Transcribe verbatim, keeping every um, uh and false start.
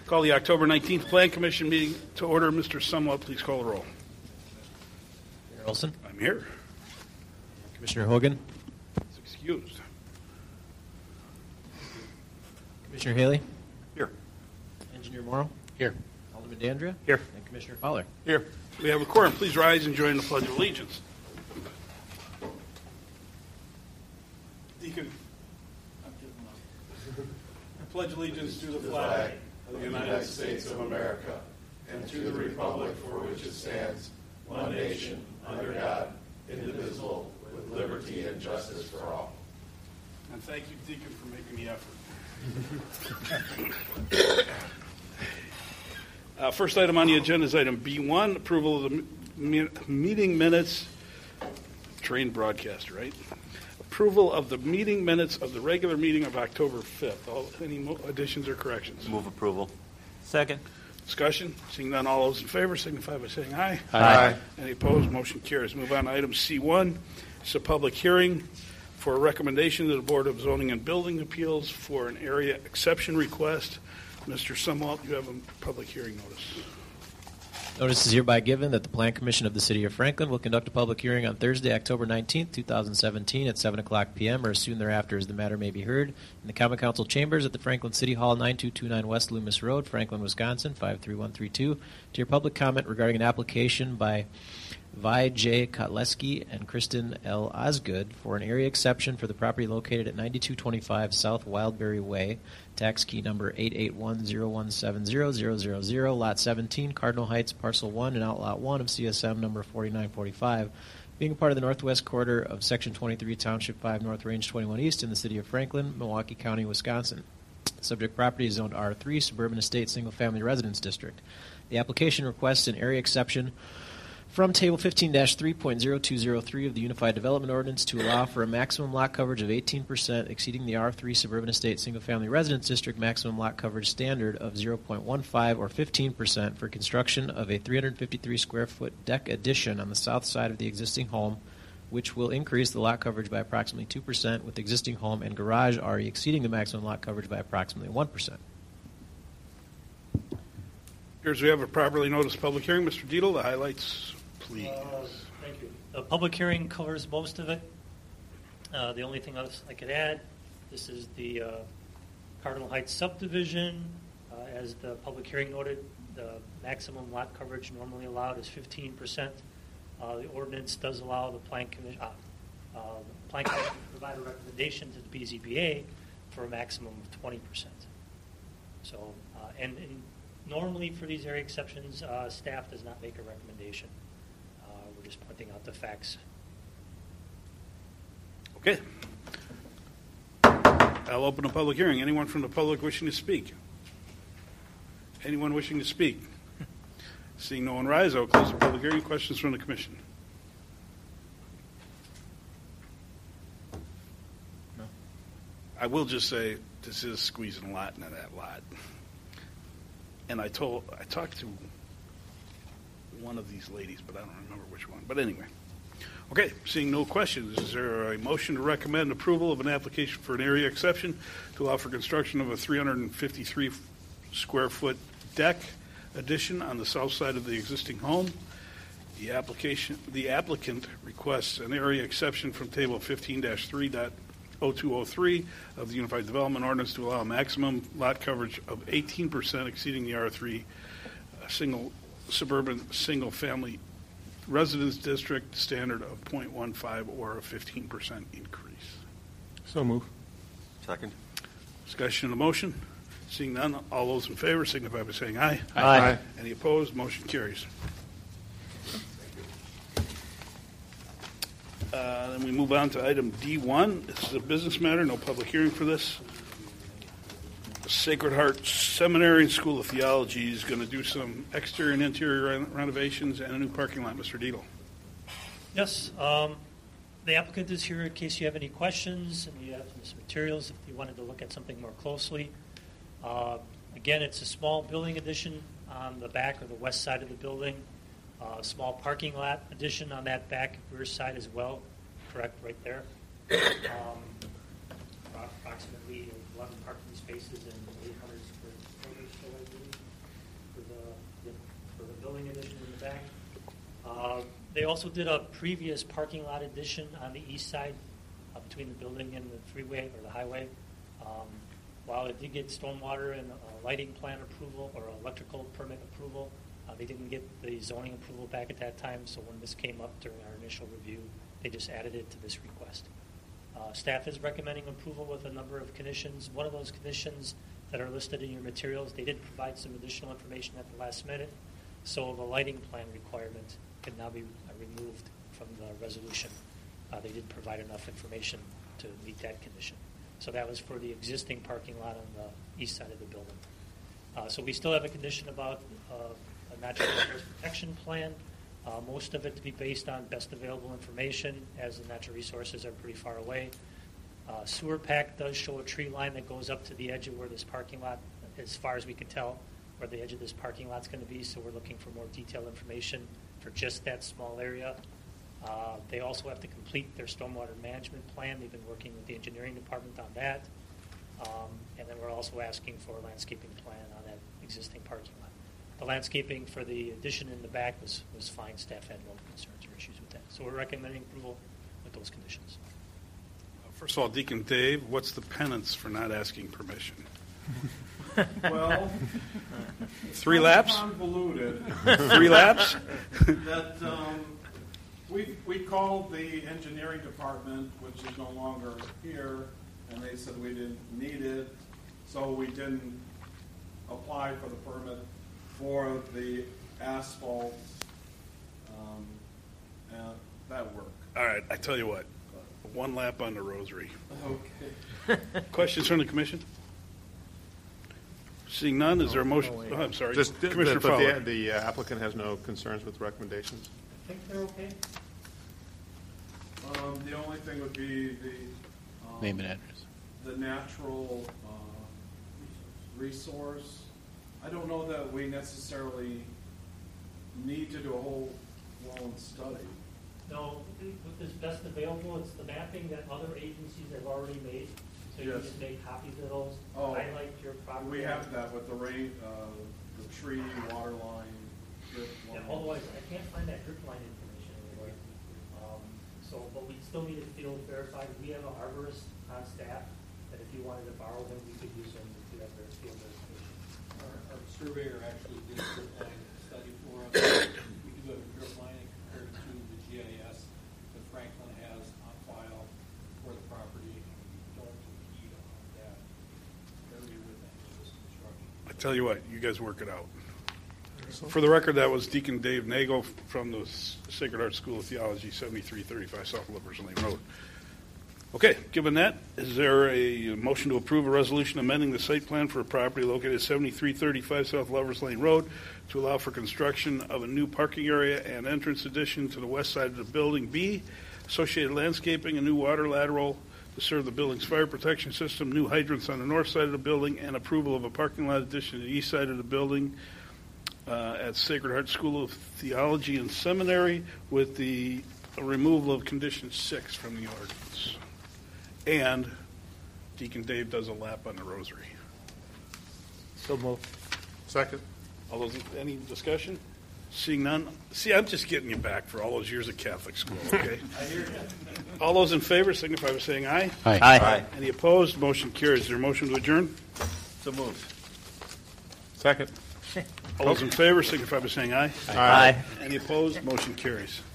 Call the October nineteenth Plan Commission meeting to order. Mister Sumwalt, please call the roll. Mayor Olson. I'm here. Commissioner Hogan. It's excused. Commissioner Haley. Here. Engineer Morrow. Here. Alderman Dandria. Here. And Commissioner Fowler. Here. We have a quorum. Please rise and join the Pledge of Allegiance. Deacon. I pledge allegiance to the flag of the United States of America and to the republic for which it stands, one nation, under God, indivisible, with liberty and justice for all. And thank you, Deacon, for making the effort. uh, first item on the agenda is item B one, approval of the me- meeting minutes. Trained broadcaster, right? Approval of the meeting minutes of the regular meeting of October fifth. All, any mo- additions or corrections? Move approval. Second. Discussion? Seeing none, all those in favor signify by saying aye. Aye. Any opposed? Motion carries. Move on to item C one. It's a public hearing for a recommendation to the Board of Zoning and Building Appeals for an area exception request. Mister Sumwalt, you have a public hearing notice. Notice is hereby given that the Plan Commission of the City of Franklin will conduct a public hearing on Thursday, October nineteenth, twenty seventeen at seven o'clock p.m. or as soon thereafter as the matter may be heard in the Common Council Chambers at the Franklin City Hall, nine two two nine West Loomis Road, Franklin, Wisconsin, five three one three two, to your public comment regarding an application by Vi J. Kotleski and Kristen L. Osgood for an area exception for the property located at ninety-two twenty-five South Wildberry Way, tax key number eight eight one zero one seven zero zero zero zero, lot seventeen, Cardinal Heights, parcel one, and outlot one of C S M number forty-nine forty-five, being a part of the northwest quarter of section twenty-three, township five, north range twenty-one east in the city of Franklin, Milwaukee County, Wisconsin. The subject property is zoned R three, Suburban Estate Single Family Residence District. The application requests an area exception from Table fifteen dash three point zero two zero three of the Unified Development Ordinance to allow for a maximum lot coverage of eighteen percent exceeding the R three Suburban Estate Single Family Residence District maximum lot coverage standard of zero point one five or fifteen percent for construction of a three hundred fifty-three square foot deck addition on the south side of the existing home, which will increase the lot coverage by approximately two percent, with existing home and garage already exceeding the maximum lot coverage by approximately one percent. Here's we have a properly noticed public hearing. Mister Dietl, the highlights, please. Uh, thank you. The public hearing covers most of it. Uh, the only thing else I could add, this is the uh, Cardinal Heights subdivision. Uh, as the public hearing noted, the maximum lot coverage normally allowed is fifteen percent. Uh, the ordinance does allow the Plan Commission, uh, uh, the Plan Commission to provide a recommendation to the B Z B A for a maximum of twenty percent. So, uh, and, and normally for these area exceptions, uh, staff does not make a recommendation. Uh, we're just pointing out the facts. Okay. I'll open a public hearing. Anyone from the public wishing to speak? Anyone wishing to speak? Seeing no one rise, I will close the public hearing. Questions from the commission? No. I will just say this is squeezing a lot into that lot. And I told, I talked to one of these ladies, but I don't remember which one. But anyway. Okay, seeing no questions, is there a motion to recommend approval of an application for an area exception to allow for construction of a three hundred fifty-three square foot deck addition on the south side of the existing home? The application, the applicant requests an area exception from Table fifteen dash three point oh two oh three of the Unified Development Ordinance to allow a maximum lot coverage of eighteen percent exceeding the R three uh, single suburban single family residence district standard of zero point one five or a fifteen percent increase. So move. Second. Discussion of the motion. Seeing none, all those in favor signify by saying aye. Aye. Aye. Any opposed? Motion carries. Uh, then we move on to item D one. This is a business matter. No public hearing for this. Sacred Heart Seminary and School of Theology is going to do some exterior and interior ren- renovations and a new parking lot. Mister Dietl. Yes, um, the applicant is here in case you have any questions and you have some materials if you wanted to look at something more closely. Uh, again, it's a small building addition on the back or the west side of the building. A uh, small parking lot addition on that back rear side as well. Correct, right there. Um, approximately eleven parking spaces and eight hundred square foot or so, I believe. for the, for the building addition in the back. Uh, They also did a previous parking lot addition on the east side uh, between the building and the freeway or the highway. Um, While it did get stormwater and uh, lighting plan approval or electrical permit approval, uh, they didn't get the zoning approval back at that time, so when this came up during our initial review, they just added it to this request. Uh, Staff is recommending approval with a number of conditions. One of those conditions that are listed in your materials, they did provide some additional information at the last minute, so the lighting plan requirement can now be uh, removed from the resolution. Uh, they did provide enough information to meet that condition. So that was for the existing parking lot on the east side of the building. Uh, so we still have a condition about uh, a natural resource protection plan. Uh, most of it to be based on best available information, as the natural resources are pretty far away. Uh, sewer pack does show a tree line that goes up to the edge of where this parking lot, as far as we can tell, where the edge of this parking lot's going to be. So we're looking for more detailed information for just that small area. Uh, they also have to complete their stormwater management plan. They've been working with the engineering department on that. Um, and then we're also asking for a landscaping plan on that existing parking lot. The landscaping for the addition in the back was, was fine. Staff had no concerns or issues with that. So we're recommending approval with those conditions. First of all, Deacon Dave, what's the penance for not asking permission? Well, Three laps? Convoluted. Three laps? That um, we we called the engineering department, which is no longer here, and they said we didn't need it, so we didn't apply for the permit for the asphalt. Um, and that worked. All right, I tell you what, one lap on the rosary. Okay. Questions from the commission? Seeing none, is there a motion? Oh, I'm sorry. Just, Commissioner but Fowler. the, the applicant has no concerns with recommendations? I think they're okay. Um, the only thing would be the um, Name and address. the natural uh, resource. I don't know that we necessarily need to do a whole blown study. No, with this best available, it's the mapping that other agencies have already made. So you Yes. just make copies of those, Oh, highlight your property. We have that with the rain, uh, the tree, water line, drip Yeah, line. otherwise, I can't find that drip line information anywhere. Um, So, but we still need it field verified. We have an arborist on staff, that if you wanted to borrow him, we could use him to have their field verification. Our, our surveyor actually did a drip line study for us. We do have a drip line compared to the G I S that Franklin has on file for the property. We don't impede on that area with any of this construction. I tell you what, you guys work it out. For the record, that was Deacon Dave Nagel from the Sacred Heart School of Theology, seventy-three thirty-five South Lover's Lane Road. Okay, given that, is there a motion to approve a resolution amending the site plan for a property located at seventy-three thirty-five South Lover's Lane Road to allow for construction of a new parking area and entrance addition to the west side of the building? B, associated landscaping, a new water lateral to serve the building's fire protection system, new hydrants on the north side of the building, and approval of a parking lot addition to the east side of the building uh, at Sacred Heart School of Theology and Seminary, with the removal of condition six from the ordinance. And Deacon Dave does a lap on the rosary. So moved. Second. All those, any discussion? Seeing none? See, I'm just getting you back for all those years at Catholic school, okay? I hear you. All those in favor signify by saying aye. Aye. Aye. Any opposed? Motion carries. Is there a motion to adjourn? So moved. Second. All those in favor signify by saying aye. Aye. Any opposed? Motion carries.